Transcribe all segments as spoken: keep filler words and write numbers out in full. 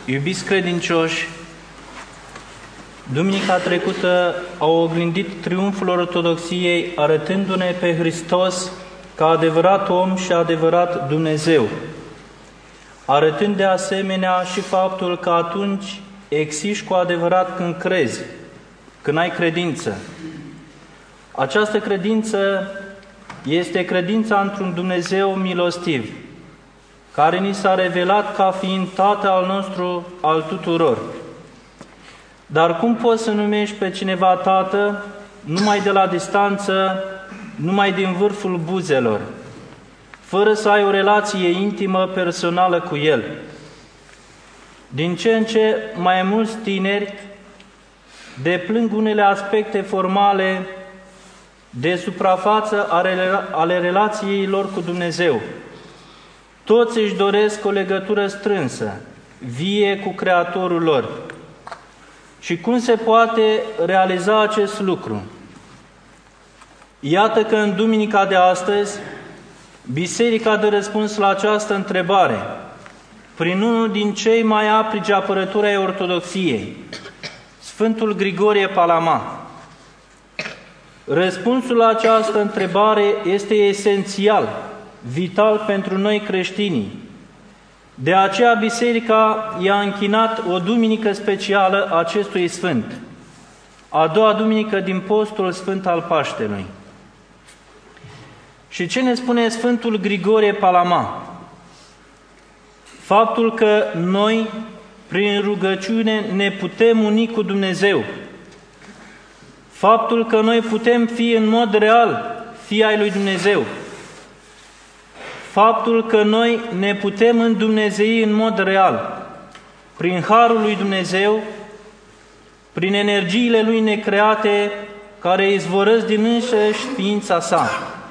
Iubiți credincioși, duminica trecută au oglindit triumful ortodoxiei, arătându-ne pe Hristos ca adevărat om și adevărat Dumnezeu, arătând de asemenea și faptul că atunci existi cu adevărat când crezi, când ai credință. Această credință este credința într-un Dumnezeu milostiv, care ni s-a revelat ca fiind Tatăl al nostru, al tuturor. Dar cum poți să numești pe cineva Tată numai de la distanță, numai din vârful buzelor, fără să ai o relație intimă, personală cu El? Din ce în ce mai mulți tineri deplâng unele aspecte formale de suprafață ale relației lor cu Dumnezeu. Toți își doresc o legătură strânsă, vie cu Creatorul lor. Și cum se poate realiza acest lucru? Iată că în duminica de astăzi, Biserica dă răspuns la această întrebare prin unul din cei mai aprigi apărători ai ortodoxiei, Sfântul Grigorie Palama. Răspunsul la această întrebare este esențial, vital pentru noi creștinii. De aceea Biserica i-a închinat o duminică specială acestui Sfânt, a doua duminică din postul Sfânt al Paștelui. Și ce ne spune Sfântul Grigorie Palama? Faptul că noi, prin rugăciune, ne putem uni cu Dumnezeu. Faptul că noi putem fi în mod real fii ai lui Dumnezeu. Faptul că noi ne putem îndumnezei în mod real, prin harul lui Dumnezeu, prin energiile lui necreate care izvorăsc din însăși ființa sa.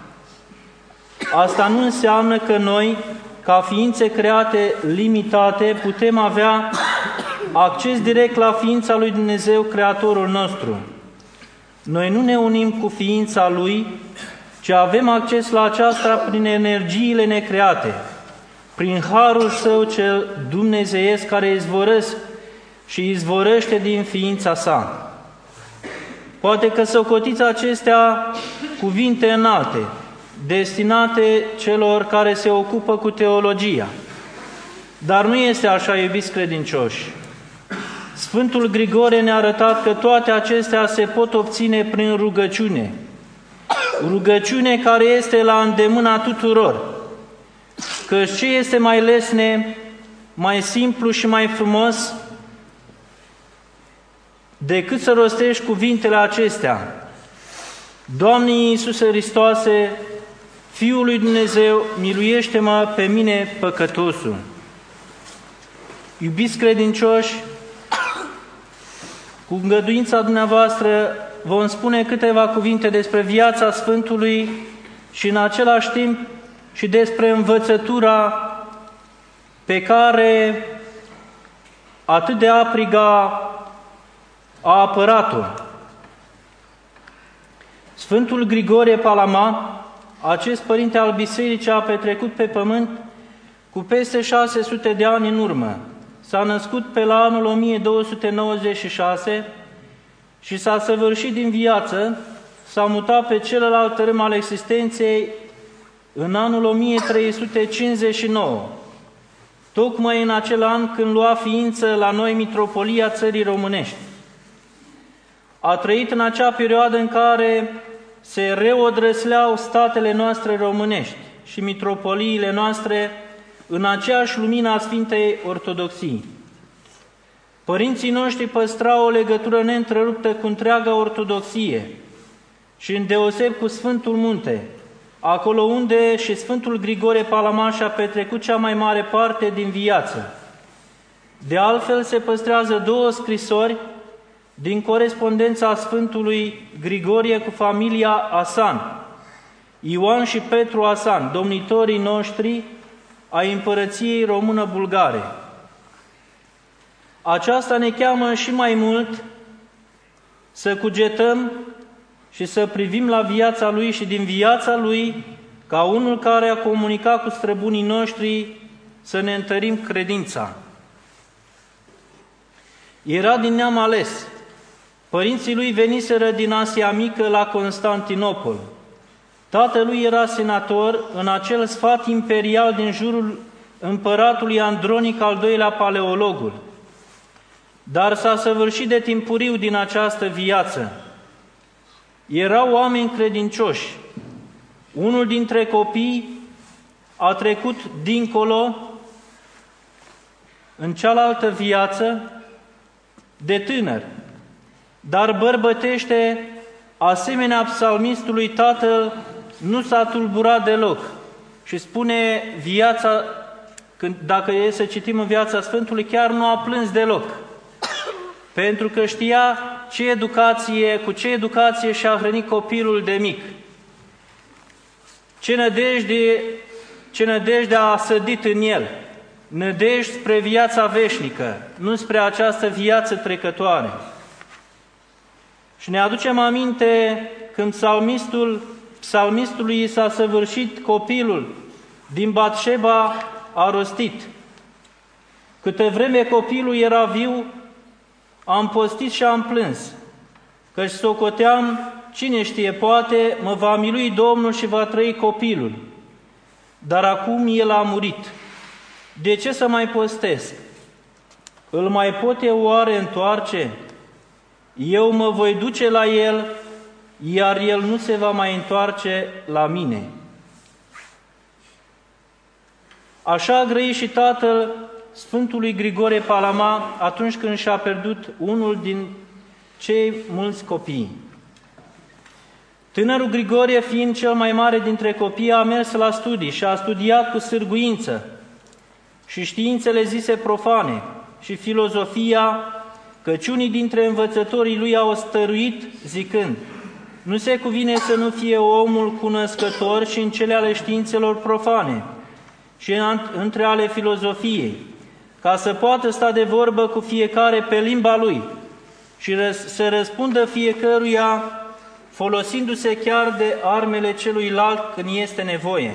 Asta nu înseamnă că noi, ca ființe create limitate, putem avea acces direct la ființa lui Dumnezeu, Creatorul nostru. Noi nu ne unim cu ființa Lui, ci avem acces la aceasta prin energiile necreate, prin harul Său cel dumnezeiesc care izvorăsc și izvorăște din ființa sa. Poate că socotiți acestea cuvinte înalte, destinate celor care se ocupă cu teologia. Dar nu este așa, iubiți credincioși. Sfântul Grigorie ne-a arătat că toate acestea se pot obține prin rugăciune. Rugăciune care este la îndemâna tuturor. Că ce este mai lesne, mai simplu și mai frumos decât să rostești cuvintele acestea: Doamne Iisuse Hristoase, Fiul lui Dumnezeu, miluiește-mă pe mine păcătosul. Iubiți credincioși, cu îngăduința dumneavoastră vom spune câteva cuvinte despre viața Sfântului și în același timp și despre învățătura pe care atât de apriga a apărat-o. Sfântul Grigorie Palama, acest părinte al Bisericii, a petrecut pe pământ cu peste șase sute de ani în urmă. S-a născut pe la anul o mie două sute nouăzeci și șase și s-a săvârșit din viață, s-a mutat pe celălalt tărâm al existenței în anul o mie trei sute cincizeci și nouă, tocmai în acel an când lua ființă la noi mitropolia țării românești. A trăit în acea perioadă în care se reodrăsleau statele noastre românești și mitropoliile noastre în aceeași lumină a Sfintei Ortodoxii. Părinții noștri păstrau o legătură neîntreruptă cu întreaga Ortodoxie și îndeoseb cu Sfântul Munte, acolo unde și Sfântul Grigorie Palama și-a petrecut cea mai mare parte din viață. De altfel, se păstrează două scrisori din corespondența Sfântului Grigorie cu familia Asan, Ioan și Petru Asan, domnitorii noștri ai împărăției română-bulgare. Aceasta ne cheamă și mai mult să cugetăm și să privim la viața lui și din viața lui ca unul care a comunicat cu străbunii noștri să ne întărim credința. Era din neam ales. Părinții lui veniseră din Asia Mică la Constantinopol. Tatălui era senator în acel sfat imperial din jurul împăratului Andronic al doilea Paleologul. Dar s-a săvârșit de timpuriu din această viață. Erau oameni credincioși. Unul dintre copii a trecut dincolo, în cealaltă viață, de tânăr, dar bărbătește, asemenea psalmistului, tatăl nu s-a tulburat deloc. Și spune viața, când, dacă e să citim în viața Sfântului, chiar nu a plâns deloc. Pentru că știa ce educație, cu ce educație și-a hrănit copilul de mic. Ce nădejde, ce nădejde a sădit în el. Nădejde spre viața veșnică, nu spre această viață trecătoare. Și ne aducem aminte când psalmistul, psalmistului s-a săvârșit copilul, din Batșeba a rostit: câte vreme copilul era viu, am postit și am plâns, căci socoteam, cine știe, poate mă va milui Domnul și va trăi copilul. Dar acum el a murit. De ce să mai postesc? Îl mai pot eu oare întoarce? Eu mă voi duce la el, iar el nu se va mai întoarce la mine. Așa a grăit și tatăl Sfântului Grigore Palama atunci când și-a pierdut unul din cei mulți copii. Tânărul Grigorie, fiind cel mai mare dintre copii, a mers la studii și a studiat cu sârguință și științele zise profane și filozofia, căci unii dintre învățătorii lui au stăruit zicând: nu se cuvine să nu fie omul cunoscător și în cele ale științelor profane și între ale filozofiei, ca să poată sta de vorbă cu fiecare pe limba lui și să răspundă fiecăruia folosindu-se chiar de armele celuilalt când este nevoie.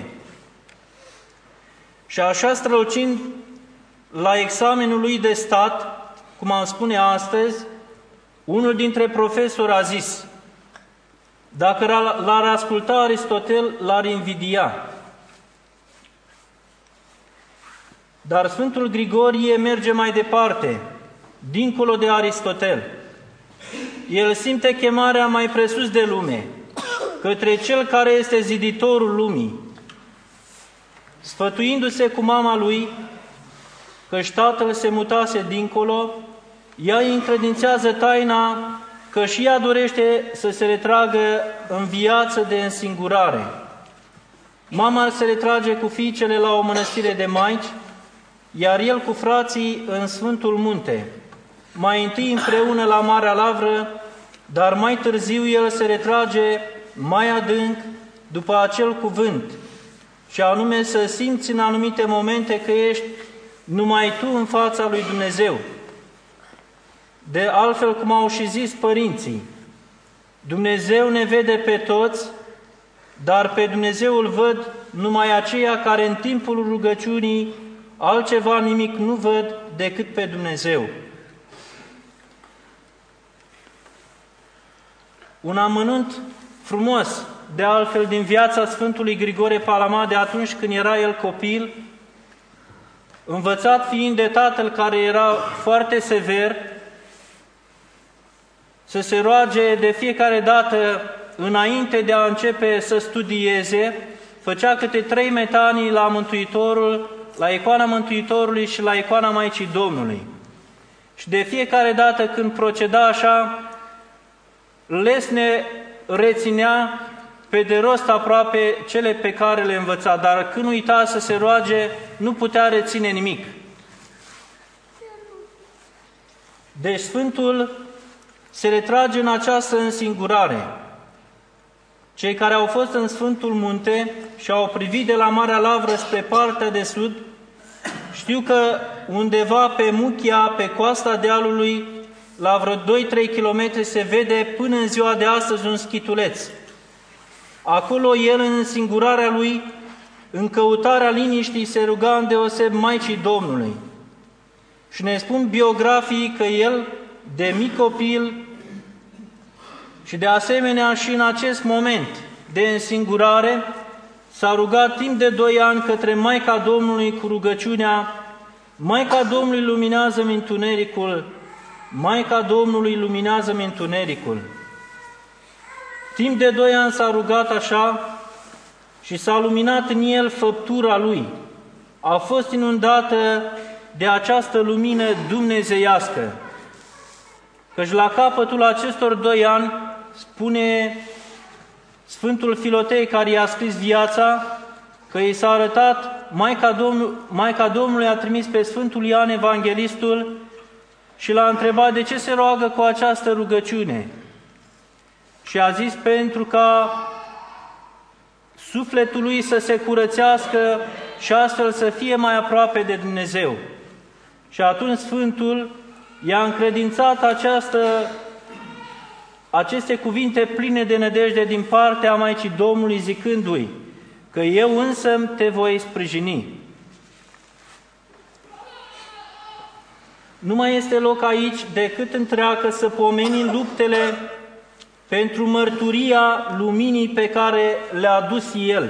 Și așa strălucind la examenul lui de stat, cum am spune astăzi, unul dintre profesori a zis: dacă l-ar asculta Aristotel, l-ar invidia. Dar Sfântul Grigorie merge mai departe, dincolo de Aristotel. El simte chemarea mai presus de lume, către Cel care este ziditorul lumii. Sfătuindu-se cu mama lui, căci tatăl se mutase dincolo, ea îi încredințează taina că și ea dorește să se retragă în viață de însingurare. Mama se retrage cu fiicele la o mănăstire de maici, iar el cu frații în Sfântul Munte, mai întâi împreună la Marea Lavră, dar mai târziu el se retrage mai adânc după acel cuvânt, și anume să simți în anumite momente că ești numai tu în fața lui Dumnezeu. De altfel, cum au și zis părinții, Dumnezeu ne vede pe toți, dar pe Dumnezeu îl văd numai aceia care în timpul rugăciunii altceva nimic nu văd decât pe Dumnezeu. Un amănunt frumos, de altfel, din viața Sfântului Grigore Palama de atunci când era el copil, învățat fiind de tatăl care era foarte sever, să se roage de fiecare dată înainte de a începe să studieze, făcea câte trei metanii la Mântuitorul, la icoana Mântuitorului și la icoana Maicii Domnului. Și de fiecare dată când proceda așa, lesne reținea pe de rost aproape cele pe care le învăța, dar când uita să se roage, nu putea reține nimic. Deci Sfântul se retrage în această însingurare. Cei care au fost în Sfântul Munte și au privit de la Marea Lavră spre partea de sud, știu că undeva pe Muchia, pe coasta dealului, la vreo doi trei kilometri, se vede până în ziua de astăzi un schituleț. Acolo el, în singurarea lui, în căutarea liniștii, se ruga îndeoseb Maicii Domnului. Și ne spun biografii că el, de mic copil și de asemenea și în acest moment de însingurare, s-a rugat timp de doi ani către Maica Domnului cu rugăciunea: Maica Domnului, luminează-mi întunericul, Maica Domnului, luminează-mi întunericul. Timp de doi ani s-a rugat așa și s-a luminat în el făptura lui. A fost inundată de această lumină dumnezeiască. Căci la capătul acestor doi ani, spune Sfântul Filotei, care i-a scris viața, că i s-a arătat, Maica, Domnul, Maica Domnului a trimis pe Sfântul Ioan Evanghelistul și l-a întrebat de ce se roagă cu această rugăciune. Și a zis: pentru ca sufletul lui să se curățească și astfel să fie mai aproape de Dumnezeu. Și atunci Sfântul i-a încredințat această, aceste cuvinte pline de nădejde din partea Maicii Domnului, zicându-i că eu însă te voi sprijini. Nu mai este loc aici decât întreagă să pomenim luptele pentru mărturia luminii pe care le-a adus El.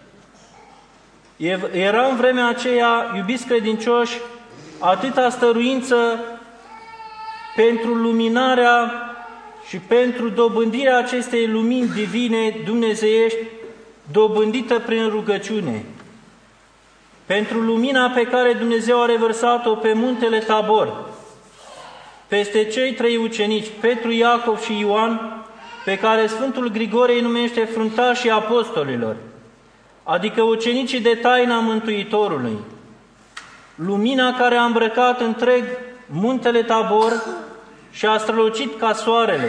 Era în vremea aceea, iubiți credincioși, atâta stăruință pentru luminarea și pentru dobândirea acestei lumini divine dumnezeiești, dobândită prin rugăciune. Pentru lumina pe care Dumnezeu a revărsat-o pe muntele Tabor, peste cei trei ucenici, Petru, Iacov și Ioan, pe care Sfântul Grigore îi numește fruntașii apostolilor, adică ucenicii de taina Mântuitorului. Lumina care a îmbrăcat întreg muntele Tabor și a strălucit ca soarele.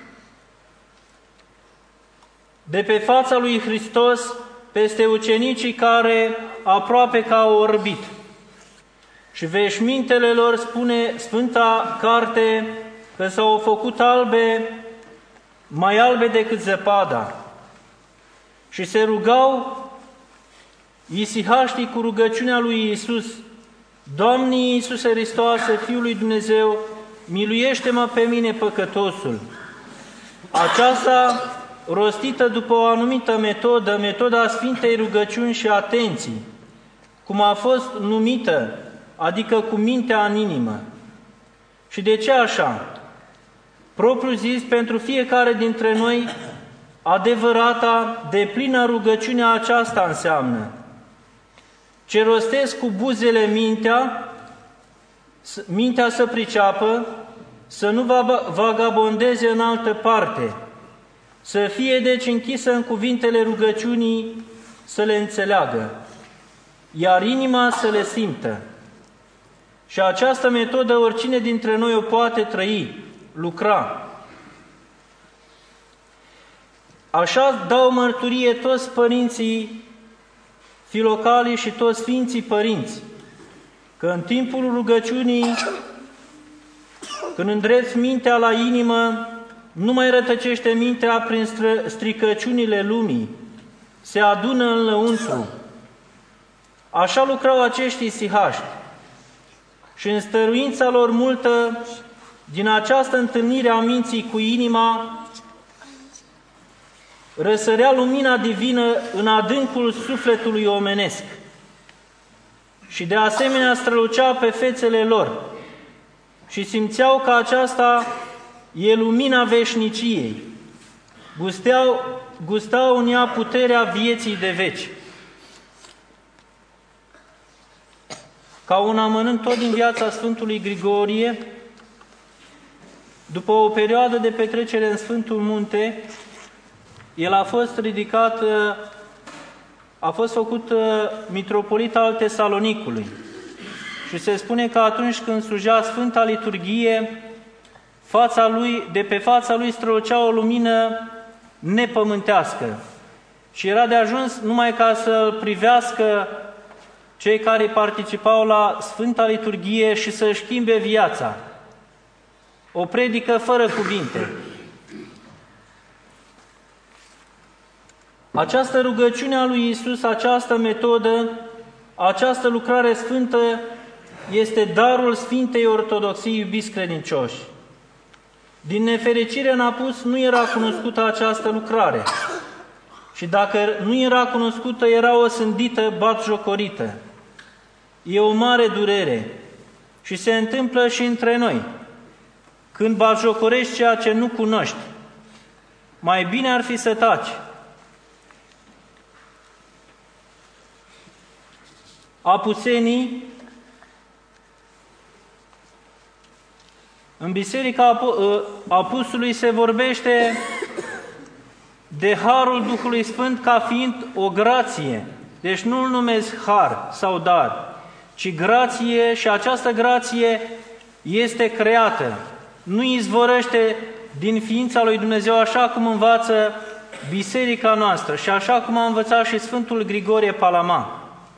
De pe fața lui Hristos, peste ucenicii care aproape că au orbit. Și veșmintele lor, spune Sfânta Carte, că s-au făcut albe, mai albe decât zăpada. Și se rugau isihaștii cu rugăciunea lui Iisus: Doamne Iisuse Hristoase, Fiul lui Dumnezeu, miluiește-mă pe mine păcătosul. Aceasta rostită după o anumită metodă, metoda Sfintei Rugăciuni și Atenții, cum a fost numită, adică cu mintea în inimă. Și de ce așa? Propriu zis, pentru fiecare dintre noi, adevărata, deplină rugăciunea aceasta înseamnă: ce rostesc cu buzele mintea, mintea să priceapă, să nu vagabondeze în altă parte, să fie deci închisă în cuvintele rugăciunii, să le înțeleagă, iar inima să le simtă. Și această metodă oricine dintre noi o poate trăi, lucra. Așa dau mărturie toți părinții filocalii și toți Sfinții Părinți, că în timpul rugăciunii, când îndreți mintea la inimă, nu mai rătăcește mintea prin stricăciunile lumii, se adună în lăuntru. Așa lucrau acești isihaști. Și în stăruința lor multă, din această întâlnire a minții cu inima, răsărea lumina divină în adâncul sufletului omenesc și de asemenea strălucea pe fețele lor și simțeau că aceasta e lumina veșniciei, gusteau, gustau în ea puterea vieții de veci. Ca un amănânt tot din viața Sfântului Grigorie, după o perioadă de petrecere în Sfântul Munte, el a fost ridicat, a fost făcut mitropolit al Tesalonicului. Și se spune că atunci când slujea Sfânta Liturghie, fața lui, de pe fața lui strălucea o lumină nepământească. Și era de ajuns numai ca să-l privească cei care participau la Sfânta Liturghie și să-și schimbe viața. O predică fără cuvinte. Această rugăciune a lui Iisus, această metodă, această lucrare sfântă este darul Sfintei Ortodoxii, iubiți credincioși. Din nefericire în apus nu era cunoscută această lucrare și dacă nu era cunoscută, era osândită, batjocorită. E o mare durere și se întâmplă și între noi. Când batjocorești ceea ce nu cunoști, mai bine ar fi să taci. Apusenii, în Biserica Apusului se vorbește de harul Duhului Sfânt ca fiind o grație. Deci nu îl numesc har sau dar, ci grație, și această grație este creată. Nu izvorăște din ființa lui Dumnezeu, așa cum învață Biserica noastră și așa cum a învățat și Sfântul Grigorie Palama.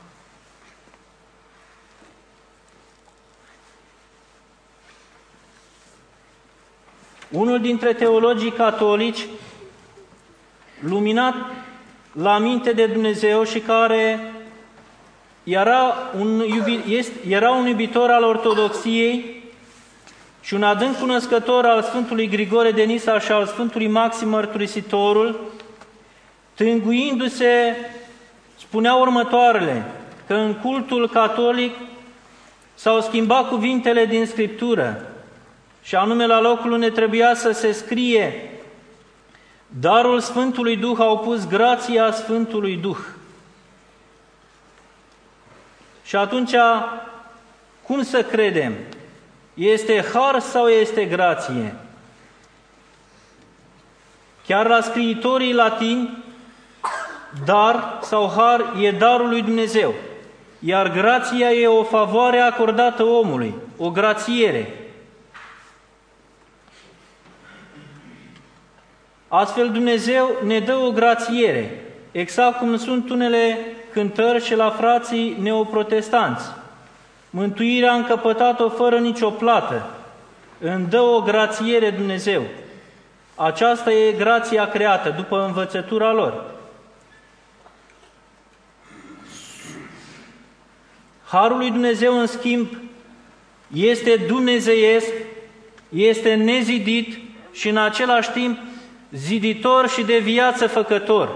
Unul dintre teologii catolici, luminat la minte de Dumnezeu și care era un, iubi, era un iubitor al ortodoxiei și un adânc cunoscător al Sfântului Grigore de Nisa și al Sfântului Maxim Mărturisitorul, tânguindu-se, spunea următoarele, că în cultul catolic s-au schimbat cuvintele din Scriptură, și anume la locul unde trebuia să se scrie darul Sfântului Duh, au pus grația Sfântului Duh. Și atunci, cum să credem? Este har sau este grație? Chiar la scriitorii latini, dar sau har e darul lui Dumnezeu, iar grația e o favoare acordată omului, o grațiere. Astfel Dumnezeu ne dă o grațiere, exact cum sunt unele cântări și la frații neoprotestanți. Mântuirea a încăpătat-o fără nicio plată. Îmi dă o grațiere Dumnezeu. Aceasta e grația creată după învățătura lor. Harul lui Dumnezeu, în schimb, este dumnezeiesc, este nezidit și în același timp ziditor și de viață făcător.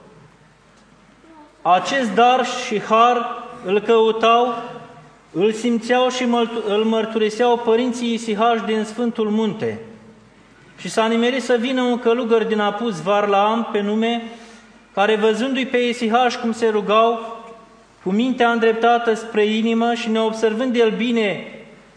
Acest dar și har îl căutau, îl simțeau și îl mărturiseau părinții isihași din Sfântul Munte. Și s-a nimerit să vină un călugăr din Apus, Varlaam, pe nume, care văzându-i pe isihași cum se rugau, cu mintea îndreptată spre inimă și neobservând el bine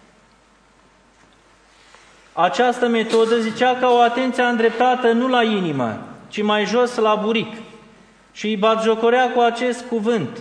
această metodă, zicea că o atenție îndreptată nu la inimă, ci mai jos la buric, și îi batjocorea cu acest cuvânt,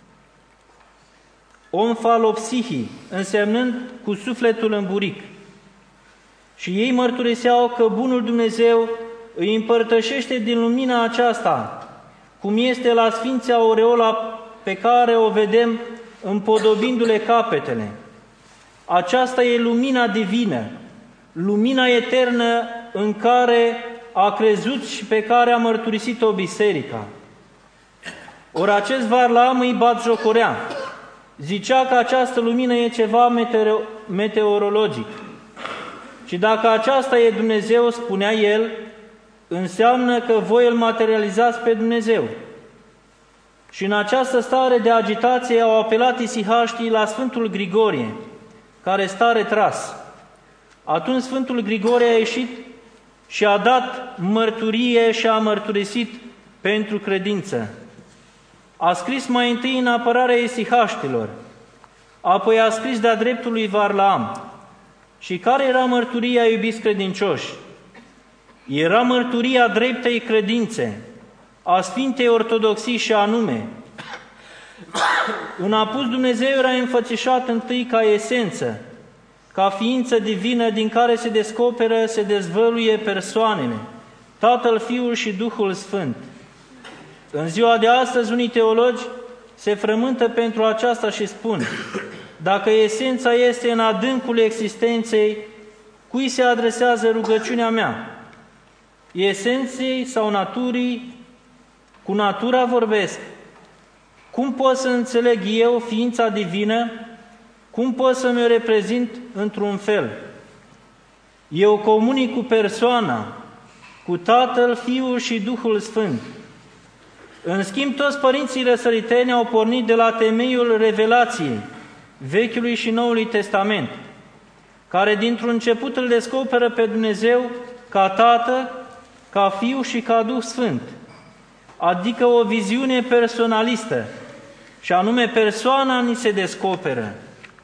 omfalopsihi, însemnând cu sufletul în buric. Și ei mărturiseau că bunul Dumnezeu îi împărtășește din lumina aceasta, cum este la Sfinția aureola pe care o vedem împodobindu-le capetele. Aceasta e lumina divină, lumina eternă în care a crezut și pe care a mărturisit-o biserica. Ori acest Varlaam îi batjocorea. Zicea că această lumină e ceva meteoro meteorologic. Și dacă aceasta e Dumnezeu, spunea el, înseamnă că voi îl materializați pe Dumnezeu. Și în această stare de agitație au apelat isihaștii la Sfântul Grigorie, care sta retras. Atunci Sfântul Grigorie a ieșit și a dat mărturie și a mărturisit pentru credință. A scris mai întâi în apărarea isihaștilor, apoi a scris de-a dreptul lui Varlaam. Și care era mărturia, iubiți credincioși? Era mărturia dreptei credințe, a Sfintei Ortodoxii, și anume, în Apus Dumnezeu era înfățișat întâi ca esență, ca ființă divină din care se descoperă, se dezvăluie persoanele, Tatăl, Fiul și Duhul Sfânt. În ziua de astăzi, unii teologi se frământă pentru aceasta și spun: dacă esența este în adâncul existenței, cui se adresează rugăciunea mea? Esenței sau naturii? Cu natura vorbesc. Cum pot să înțeleg eu ființa divină Cum pot să mi-o reprezint într-un fel? Eu comunic cu persoana, cu Tatăl, Fiul și Duhul Sfânt. În schimb, toți părinții răsăriteni au pornit de la temeiul revelației Vechiului și Noului Testament, care dintr-un început îl descoperă pe Dumnezeu ca Tată, ca Fiu și ca Duh Sfânt, adică o viziune personalistă, și anume persoana ni se descoperă.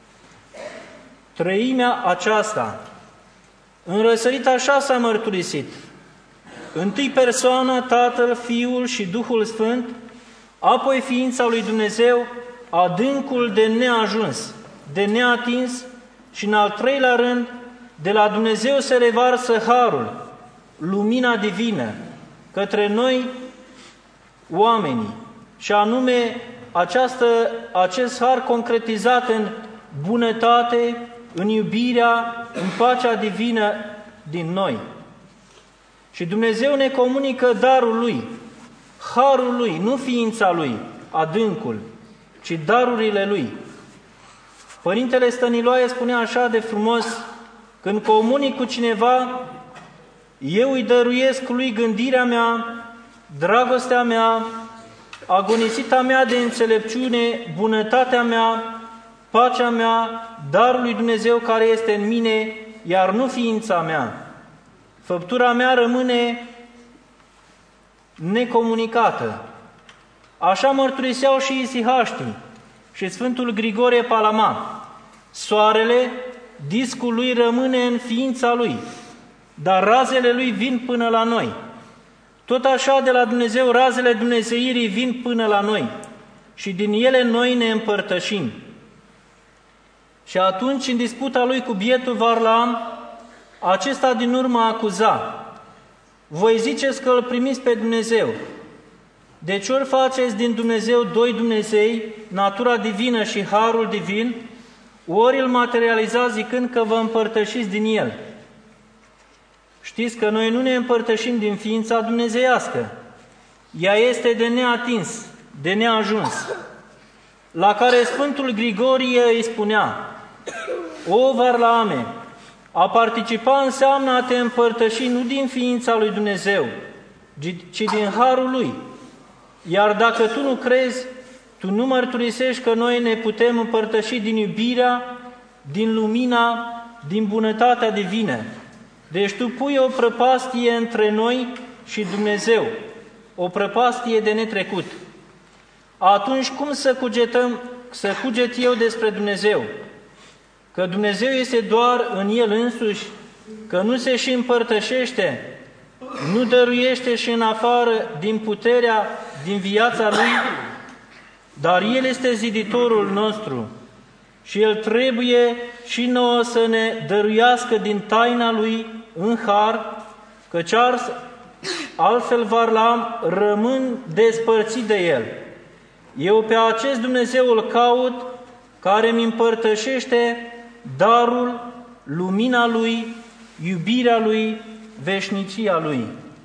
Trăimea aceasta, în răsărit așa s-a mărturisit. Întâi persoana, Tatăl, Fiul și Duhul Sfânt, apoi ființa lui Dumnezeu, adâncul de neajuns, de neatins, și în al treilea rând, de la Dumnezeu se revarsă harul, lumina divină, către noi, oamenii, și anume această, acest har concretizat în bunătate, în iubirea, în pacea divină din noi. Și Dumnezeu ne comunică darul Lui, harul Lui, nu ființa Lui, adâncul, ci darurile Lui. Părintele Stăniloae spunea așa de frumos: când comunic cu cineva, eu îi dăruiesc lui gândirea mea, dragostea mea, agonisita mea de înțelepciune, bunătatea mea, pacea mea, darul lui Dumnezeu care este în mine, iar nu ființa mea. Făptura mea rămâne necomunicată. Așa mărturiseau și isihaștii și Sfântul Grigorie Palama. Soarele, discul lui rămâne în ființa lui, dar razele lui vin până la noi. Tot așa de la Dumnezeu razele dumnezeirii vin până la noi și din ele noi ne împărtășim. Și atunci, în disputa lui cu bietul Varlaam, acesta din urmă acuza: voi ziceți că îl primiți pe Dumnezeu. Deci ori faceți din Dumnezeu doi Dumnezei, natura divină și harul divin, ori îl materializați zicând că vă împărtășiți din el. Știți că noi nu ne împărtășim din ființa dumnezeiască. Ea este de neatins, de neajuns. La care Sfântul Grigorie îi spunea: o Varlaame, a participa înseamnă a te împărtăși nu din ființa lui Dumnezeu, ci din harul Lui. Iar dacă tu nu crezi, tu nu mărturisești că noi ne putem împărtăși din iubirea, din lumina, din bunătatea divină. Deci tu pui o prăpastie între noi și Dumnezeu, o prăpastie de netrecut. Atunci cum să cugetăm, să cuget eu despre Dumnezeu? Că Dumnezeu este doar în El însuși, că nu se și împărtășește, nu dăruiește și în afară din puterea, din viața Lui, dar El este ziditorul nostru și El trebuie și nouă să ne dăruiască din taina Lui în har, căci altfel Varlaam rămân despărțit de El. Eu pe acest Dumnezeu îl caut, care mi împărtășește darul, lumina Lui, iubirea Lui, veșnicia Lui.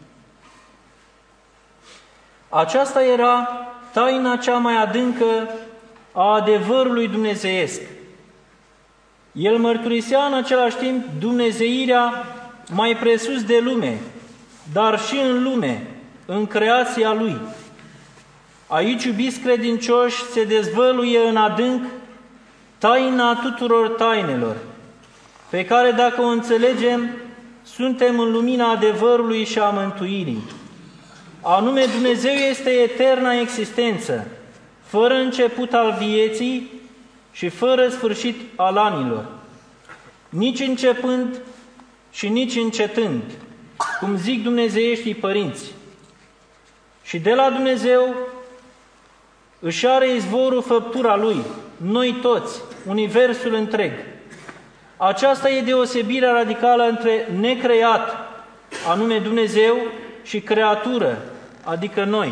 Aceasta era taina cea mai adâncă a adevărului dumnezeiesc. El mărturisea în același timp dumnezeirea mai presus de lume, dar și în lume, în creația Lui. Aici, iubiți credincioși, se dezvăluie în adânc taina tuturor tainelor, pe care, dacă o înțelegem, suntem în lumina adevărului și a mântuirii. Anume, Dumnezeu este eterna existență, fără început al vieții și fără sfârșit al anilor, nici începând și nici încetând, cum zic dumnezeieștii părinți. Și de la Dumnezeu își are izvorul făptura Lui, noi toți, universul întreg. Aceasta e deosebirea radicală între necreat, anume Dumnezeu, și creatură, adică noi.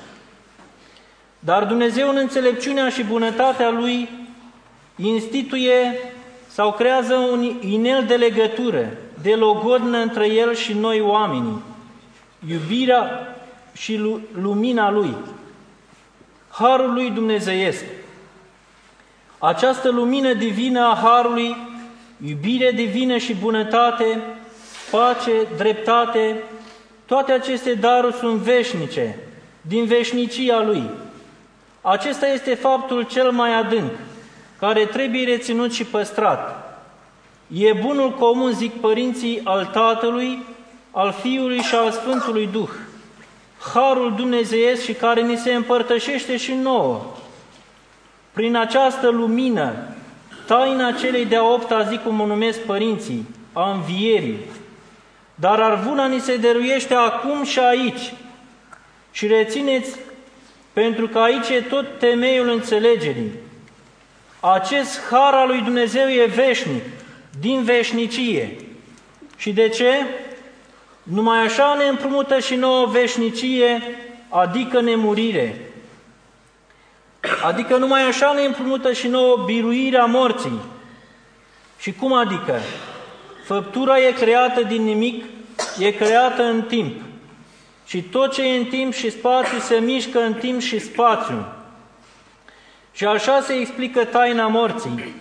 Dar Dumnezeu, în înțelepciunea și bunătatea Lui, instituie sau creează un inel de legătură, de logodnă între El și noi oamenii, iubirea și lumina Lui, harul Lui dumnezeiesc. Această lumină divină a Harului, iubire divină și bunătate, pace, dreptate, toate aceste daruri sunt veșnice, din veșnicia Lui. Acesta este faptul cel mai adânc, care trebuie reținut și păstrat. E bunul comun, zic părinții, al Tatălui, al Fiului și al Sfântului Duh, harul dumnezeiesc și care ni se împărtășește și nouă. Prin această lumină, taina celei de-a opta zi, cum o numesc părinții, a învierii, dar arvuna ni se dăruiește acum și aici. Și rețineți, pentru că aici e tot temeiul înțelegerii. Acest har al lui Dumnezeu e veșnic, din veșnicie. Și de ce? Numai așa ne împrumută și nouă veșnicie, adică nemurire. Adică numai așa ne împrumută și nouă biruirea morții. Și cum adică? Făptura e creată din nimic, e creată în timp. Și tot ce e în timp și spațiu se mișcă în timp și spațiu. Și așa se explică taina morții.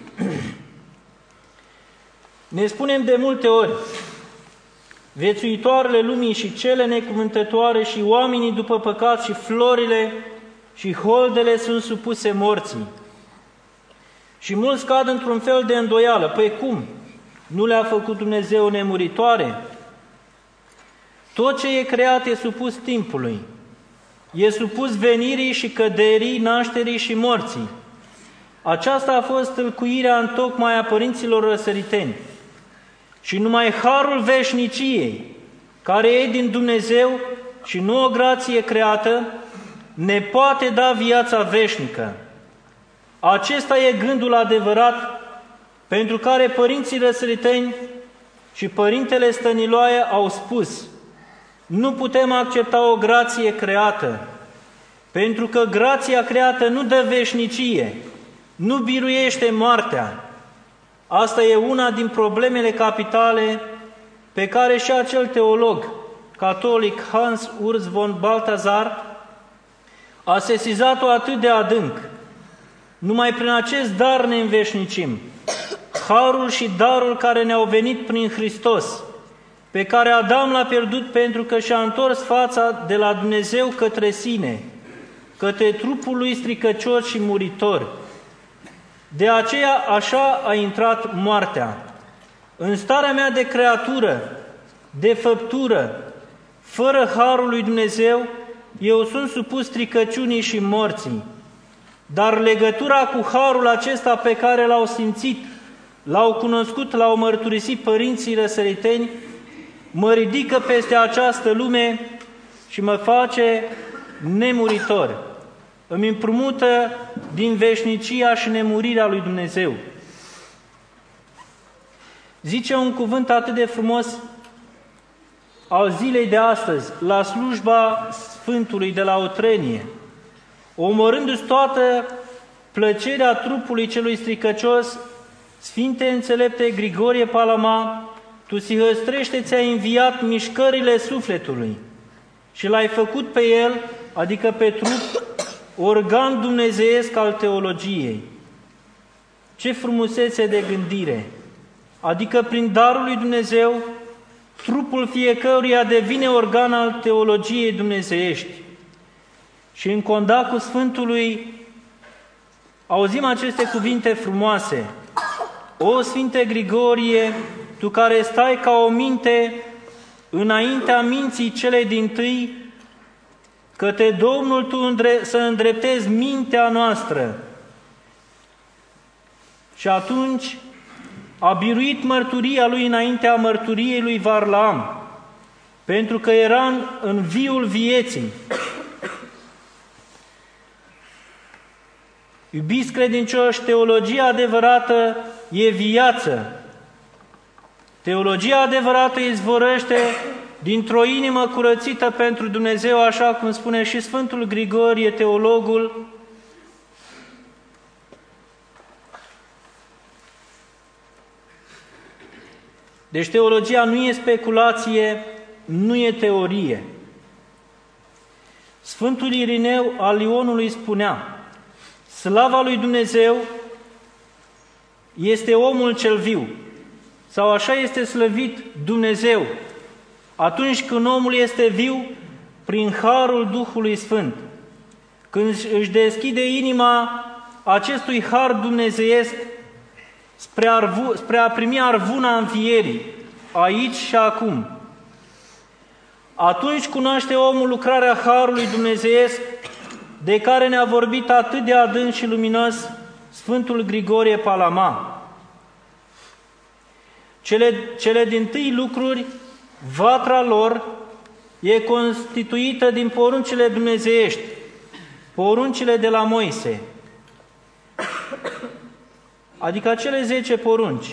Ne spunem de multe ori, viețuitoarele lumii și cele necuvântătoare și oamenii după păcat și florile și holdele sunt supuse morții. Și mulți cad într-un fel de îndoială. Păi cum? Nu le-a făcut Dumnezeu nemuritoare? Tot ce e creat e supus timpului. E supus venirii și căderii, nașterii și morții. Aceasta a fost tâlcuirea întocmai a părinților răsăriteni. Și numai harul veșniciei, care e din Dumnezeu și nu o grație creată, ne poate da viața veșnică. Acesta e gândul adevărat pentru care părinții răsăriteni și Părintele Stăniloae au spus: nu putem accepta o grație creată, pentru că grația creată nu dă veșnicie, nu biruiește moartea. Asta e una din problemele capitale pe care și acel teolog catolic Hans Urs von Balthasar a sesizat-o atât de adânc. Numai prin acest dar ne înveșnicim. Harul și darul care ne-au venit prin Hristos, pe care Adam l-a pierdut pentru că și-a întors fața de la Dumnezeu către sine, către trupul lui stricăcios și muritor. De aceea așa a intrat moartea. În starea mea de creatură, de făptură, fără harul lui Dumnezeu, eu sunt supus stricăciunii și morții. Dar legătura cu harul acesta pe care l-au simțit, l-au cunoscut, l-au mărturisit părinții răsăriteni, mă ridică peste această lume și mă face nemuritor. Îmi împrumută din veșnicia și nemurirea lui Dumnezeu. Zice un cuvânt atât de frumos al zilei de astăzi, la slujba Sfântului de la Otrenie, omorându-ți toată plăcerea trupului celui stricăcios, Sfinte înțelepte Grigorie Palama, tu sihăstrește ți-ai înviat mișcările sufletului și l-ai făcut pe el, adică pe trup, organ dumnezeiesc al teologiei. Ce frumusețe de gândire! Adică prin darul lui Dumnezeu, trupul fiecăruia devine organ al teologiei dumnezeiești. Și în condacul Sfântului auzim aceste cuvinte frumoase: O Sfinte Grigorie, tu care stai ca o minte înaintea minții celei dintâi, către Domnul tu îndre- să îndreptezi mintea noastră. Și atunci a biruit mărturia lui înaintea mărturiei lui Varlaam, pentru că era în, în viul vieții. Iubiți credincioși, teologia adevărată e viață. Teologia adevărată izvorăște dintr-o inimă curățită pentru Dumnezeu, așa cum spune și Sfântul Grigorie, teologul, deci teologia nu e speculație, nu e teorie. Sfântul Irineu al Ionului spunea: slava lui Dumnezeu este omul cel viu, sau așa este slăvit Dumnezeu, atunci când omul este viu prin harul Duhului Sfânt, când își deschide inima acestui har dumnezeiesc spre, arvu, spre a primi arvuna învierii, aici și acum. Atunci cunoaște omul lucrarea harului dumnezeiesc de care ne-a vorbit atât de adânc și luminos Sfântul Grigorie Palama. Cele, cele dintâi lucruri, vatra lor e constituită din poruncile dumnezeiești, poruncile de la Moise, adică acele zece porunci,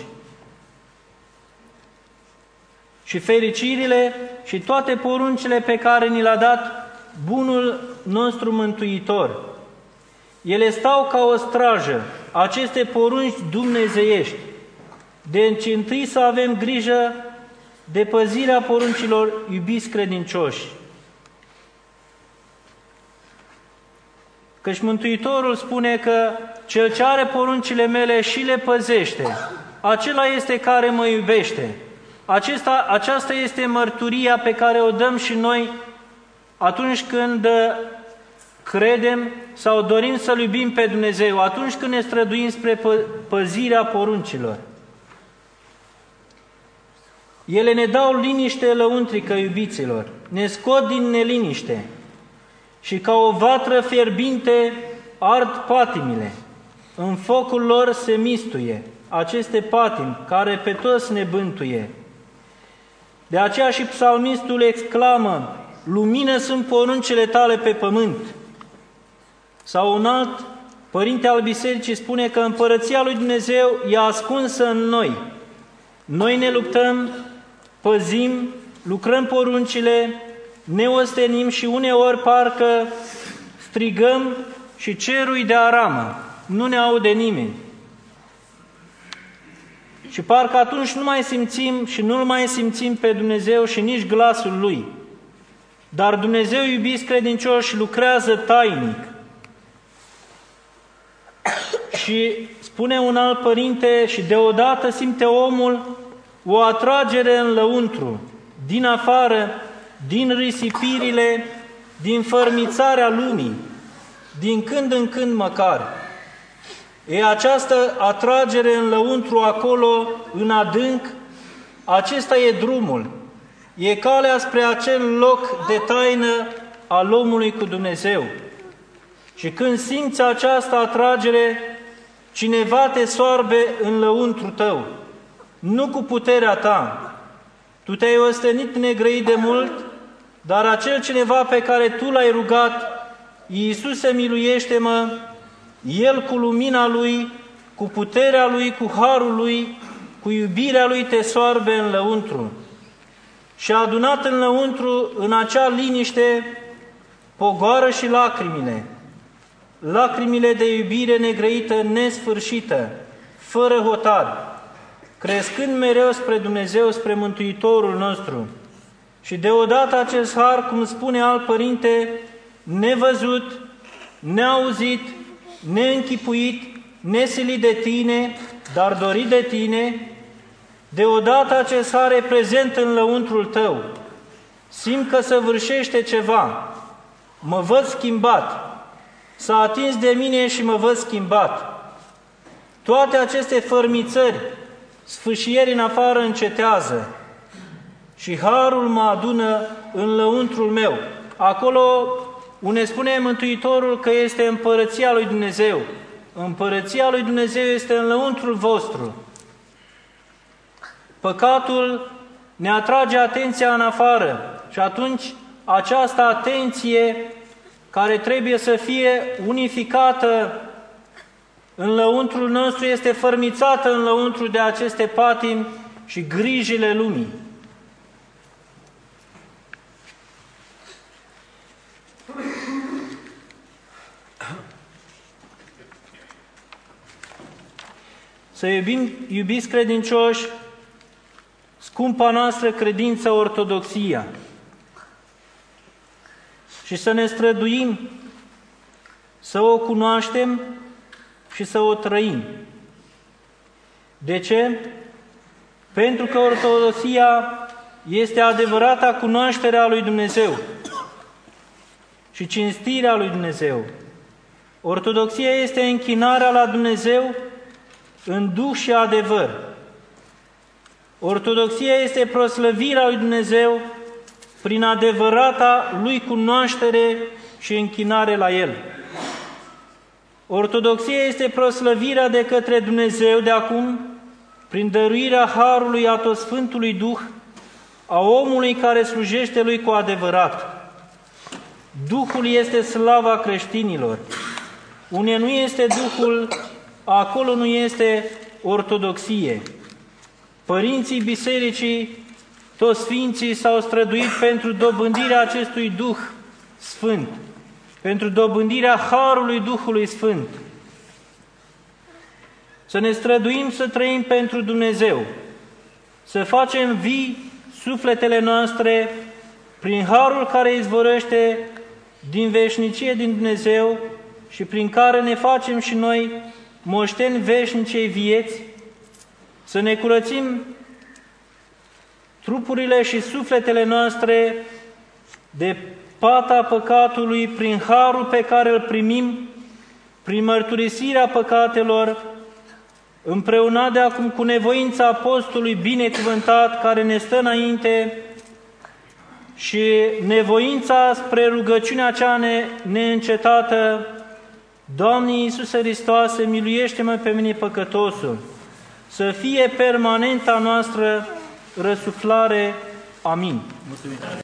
și fericirile și toate poruncile pe care ni le-a dat bunul nostru Mântuitor. Ele stau ca o strajă, aceste porunci dumnezeiești. Deci întâi să avem grijă de păzirea poruncilor, iubiți credincioși. Căci Mântuitorul spune că cel ce are poruncile mele și le păzește, acela este care mă iubește. Acesta, aceasta este mărturia pe care o dăm și noi atunci când credem sau dorim să-L iubim pe Dumnezeu, atunci când ne străduim spre păzirea poruncilor. Ele ne dau liniște lăuntrică, iubiților, ne scot din neliniște și ca o vatră fierbinte ard patimile. În focul lor se mistuie aceste patimi care pe toți ne bântuie. De aceea și psalmistul exclamă: lumină sunt poruncile tale pe pământ. Sau un alt părinte al bisericii spune că împărăția lui Dumnezeu e ascunsă în noi. Noi ne luptăm, păzim, lucrăm poruncile, ne ostenim și uneori parcă strigăm și cerul de aramă, nu ne aude nimeni. Și parcă atunci nu mai simțim și nu-L mai simțim pe Dumnezeu și nici glasul Lui. Dar Dumnezeu, iubiți credincioși, lucrează tainic. Și spune un alt părinte, și deodată simte omul o atragere în lăuntru, din afară, din risipirile, din fărmițarea lumii, din când în când măcar. E această atragere în lăuntru, acolo, în adânc, acesta e drumul, e calea spre acel loc de taină al omului cu Dumnezeu. Și când simți această atragere, cineva te soarbe în lăuntru tău, nu cu puterea ta. Tu te-ai ostenit negrăit de mult, dar acel cineva pe care tu l-ai rugat, Iisuse, miluiește-mă, El cu lumina Lui, cu puterea Lui, cu harul Lui, cu iubirea Lui te soarbe în lăuntru. Și adunat în lăuntru, în acea liniște, pogoară și lacrimile, lacrimile de iubire negrăită, nesfârșită, fără hotar, crescând mereu spre Dumnezeu, spre Mântuitorul nostru. Și deodată acest har, cum spune alt părinte, nevăzut, neauzit, neînchipuit, nesilit de tine, dar dorit de tine, deodată acest har e prezent în lăuntrul tău. Simt că săvârșește ceva, mă văd schimbat, s-a atins de mine și mă văd schimbat. Toate aceste fărmițări, sfâșieri în afară încetează și harul mă adună în lăuntrul meu. Acolo unde spune Mântuitorul că este împărăția lui Dumnezeu. Împărăția lui Dumnezeu este în lăuntrul vostru. Păcatul ne atrage atenția în afară și atunci această atenție care trebuie să fie unificată în lăuntrul nostru este fărmițată în lăuntru de aceste patimi și grijile lumii. Să iubim, iubiți credincioși, scumpa noastră credință, ortodoxia, și să ne străduim să o cunoaștem și să o trăim. De ce? Pentru că ortodoxia este adevărata cunoaștere a lui Dumnezeu și cinstirea lui Dumnezeu. Ortodoxia este închinarea la Dumnezeu în duh și adevăr. Ortodoxia este proslăvirea lui Dumnezeu prin adevărata lui cunoaștere și închinare la El. Ortodoxia este proslăvirea de către Dumnezeu de acum, prin dăruirea harului atosfântului Duh a omului care slujește Lui cu adevărat. Duhul este slava creștinilor. Unde nu este Duhul, acolo nu este ortodoxie. Părinții bisericii, toți sfinții s-au străduit pentru dobândirea acestui Duh Sfânt, pentru dobândirea harului Duhului Sfânt. Să ne străduim să trăim pentru Dumnezeu, să facem vii sufletele noastre prin harul care izvorăște din veșnicie din Dumnezeu și prin care ne facem și noi moșteni veșnicei vieți, să ne curățim trupurile și sufletele noastre de pata păcatului prin harul pe care îl primim, prin mărturisirea păcatelor, împreună de acum cu nevoința apostolului binecuvântat care ne stă înainte și nevoința spre rugăciunea cea ne, neîncetată: Doamne Iisuse Hristoase, miluiește-mă pe mine păcătosul, să fie permanenta noastră răsuflare. Amin. Mulțumim.